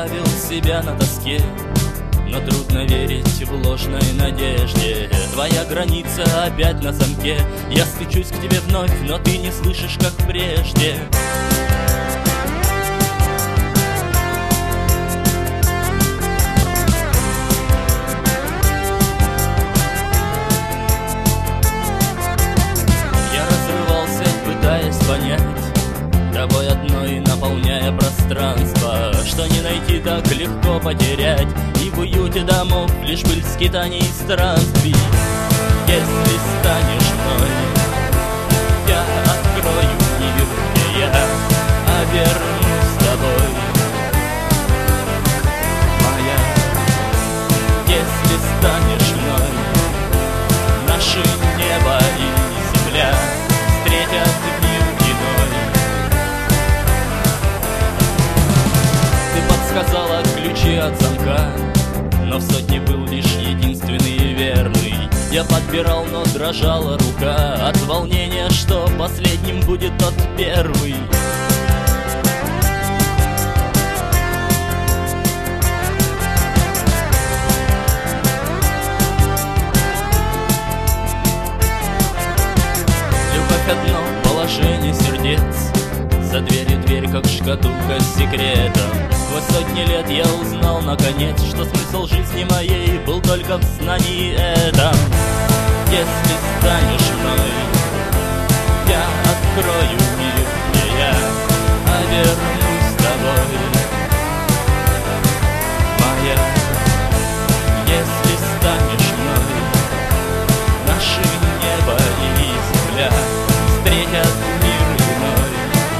оставил себя на тоске, но трудно верить в ложной надежде. Твоя граница опять на замке. Я стучусь к тебе вновь, но ты не слышишь, как прежде. Я разрывался, пытаясь понять, тобой одной наполняя пространство, что не найти так легко потерять, и в уюте домов лишь пыль скитаний и странствий. Если станешь мной, я открою мир, где я обернусь с тобой, моя. Если станешь мной, наши небо и земля встретят мир иной. Сказала ключи от замка, но в сотне был лишь единственный верный. Я подбирал, но дрожала рука от волнения, что последним будет тот первый. Любовь одно положение сердец, за дверью дверь, как шкатулка с секретом. Сквозь сотни лет я узнал наконец, что смысл жизни моей был только в знании этом. Если станешь мной, я открою мир, где я обернусь с тобой, моя. Если станешь мной, наши небо и земля встретят мир иной.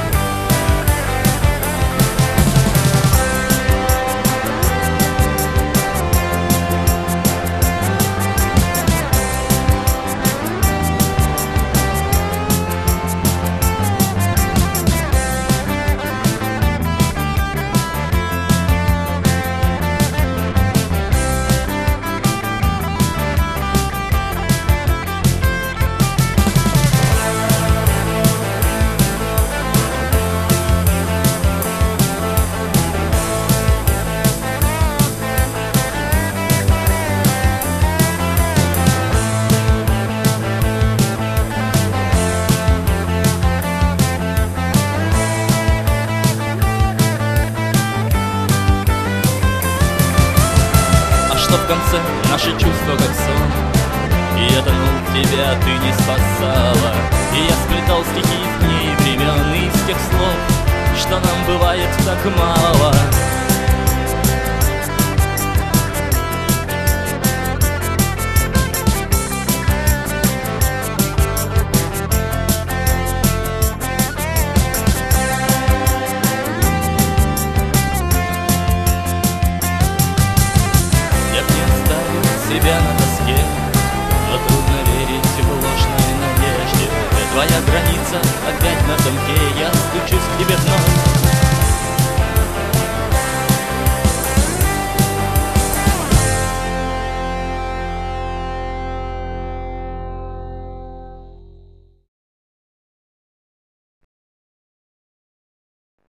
В конце наши чувства как сон, и я тонул в тебя, ты не спасала. И я сплетал стихи из дней и времен, и из тех слов, что нам бывает так мало. Себя на доске, но трудно верить в ложной надежде. Твоя граница опять на замке, я стучусь к тебе вновь,